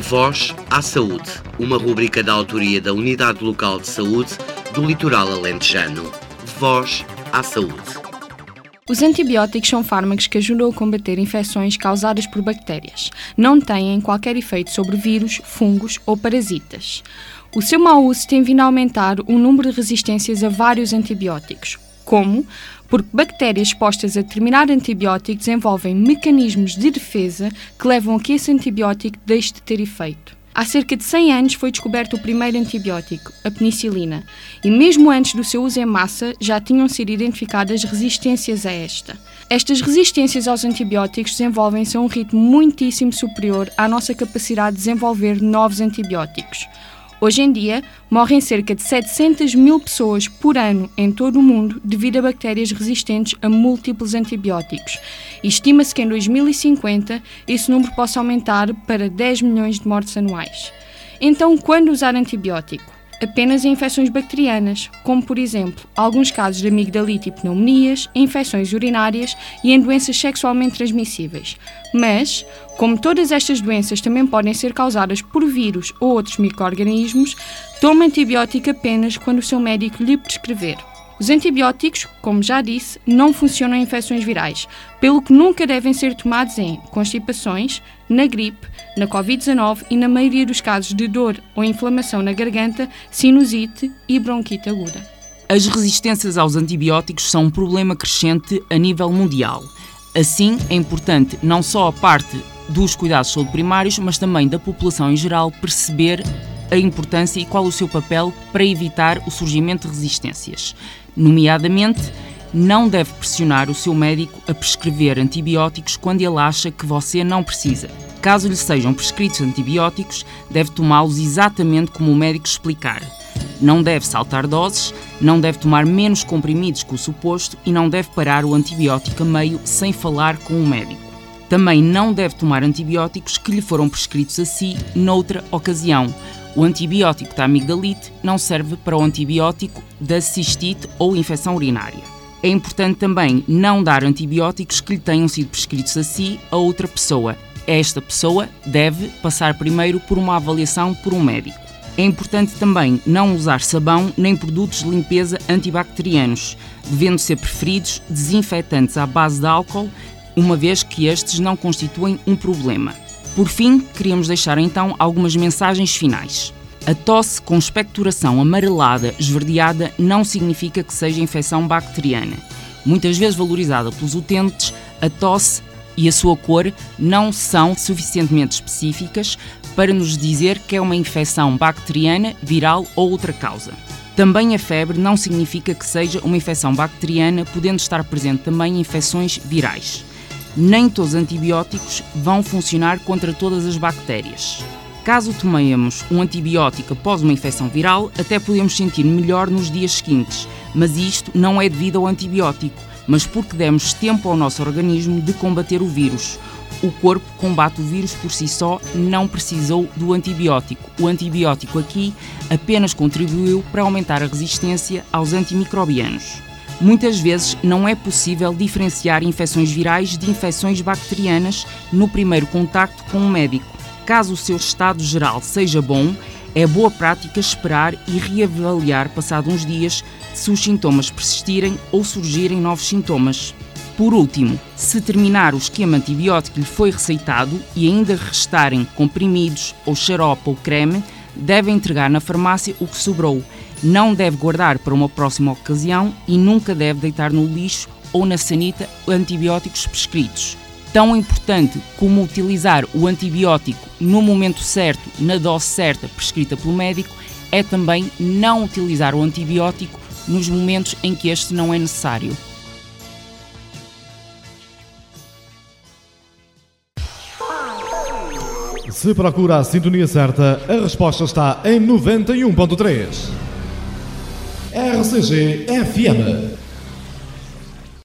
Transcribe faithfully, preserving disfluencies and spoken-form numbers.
Voz à Saúde, uma rubrica da autoria da Unidade Local de Saúde do Litoral Alentejano. Voz à Saúde. Os antibióticos são fármacos que ajudam a combater infecções causadas por bactérias. Não têm qualquer efeito sobre vírus, fungos ou parasitas. O seu mau uso tem vindo a aumentar o número de resistências a vários antibióticos. Como? Porque bactérias expostas a determinado antibiótico desenvolvem mecanismos de defesa que levam a que esse antibiótico deixe de ter efeito. Há cerca de cem anos foi descoberto o primeiro antibiótico, a penicilina, e mesmo antes do seu uso em massa já tinham sido identificadas resistências a esta. Estas resistências aos antibióticos desenvolvem-se a um ritmo muitíssimo superior à nossa capacidade de desenvolver novos antibióticos. Hoje em dia, morrem cerca de setecentas mil pessoas por ano em todo o mundo devido a bactérias resistentes a múltiplos antibióticos. E estima-se que em dois mil e cinquenta esse número possa aumentar para dez milhões de mortes anuais. Então, quando usar antibiótico? Apenas em infecções bacterianas, como por exemplo, alguns casos de amigdalite e pneumonias, em infecções urinárias e em doenças sexualmente transmissíveis. Mas, como todas estas doenças também podem ser causadas por vírus ou outros micro-organismos, tome antibiótico apenas quando o seu médico lhe prescrever. Os antibióticos, como já disse, não funcionam em infecções virais, pelo que nunca devem ser tomados em constipações, na gripe, na covid dezanove e na maioria dos casos de dor ou inflamação na garganta, sinusite e bronquite aguda. As resistências aos antibióticos são um problema crescente a nível mundial. Assim, é importante não só a parte dos cuidados de saúde primários, mas também da população em geral perceber a importância e qual o seu papel para evitar o surgimento de resistências. Nomeadamente, não deve pressionar o seu médico a prescrever antibióticos quando ele acha que você não precisa. Caso lhe sejam prescritos antibióticos, deve tomá-los exatamente como o médico explicar. Não deve saltar doses, não deve tomar menos comprimidos que o suposto e não deve parar o antibiótico a meio sem falar com o médico. Também não deve tomar antibióticos que lhe foram prescritos a si noutra ocasião. O antibiótico da amigdalite não serve para o antibiótico da cistite ou infecção urinária. É importante também não dar antibióticos que lhe tenham sido prescritos a si a outra pessoa. Esta pessoa deve passar primeiro por uma avaliação por um médico. É importante também não usar sabão nem produtos de limpeza antibacterianos, devendo ser preferidos desinfetantes à base de álcool, uma vez que estes não constituem um problema. Por fim, queríamos deixar então algumas mensagens finais. A tosse com expectoração amarelada, esverdeada, não significa que seja infecção bacteriana. Muitas vezes valorizada pelos utentes, a tosse e a sua cor não são suficientemente específicas para nos dizer que é uma infecção bacteriana, viral ou outra causa. Também a febre não significa que seja uma infecção bacteriana, podendo estar presente também infecções virais. Nem todos os antibióticos vão funcionar contra todas as bactérias. Caso tomemos um antibiótico após uma infecção viral, até podemos sentir melhor nos dias seguintes, mas isto não é devido ao antibiótico, mas porque demos tempo ao nosso organismo de combater o vírus. O corpo combate o vírus por si só, não precisou do antibiótico. O antibiótico aqui apenas contribuiu para aumentar a resistência aos antimicrobianos. Muitas vezes não é possível diferenciar infecções virais de infecções bacterianas no primeiro contacto com um médico. Caso o seu estado geral seja bom, é boa prática esperar e reavaliar passado uns dias se os sintomas persistirem ou surgirem novos sintomas. Por último, se terminar o esquema antibiótico que lhe foi receitado e ainda restarem comprimidos ou xarope ou creme, deve entregar na farmácia o que sobrou. Não deve guardar para uma próxima ocasião e nunca deve deitar no lixo ou na sanita antibióticos prescritos. Tão importante como utilizar o antibiótico no momento certo, na dose certa prescrita pelo médico, é também não utilizar o antibiótico nos momentos em que este não é necessário. Se procura a sintonia certa, a resposta está em noventa e um ponto três. R C G F M.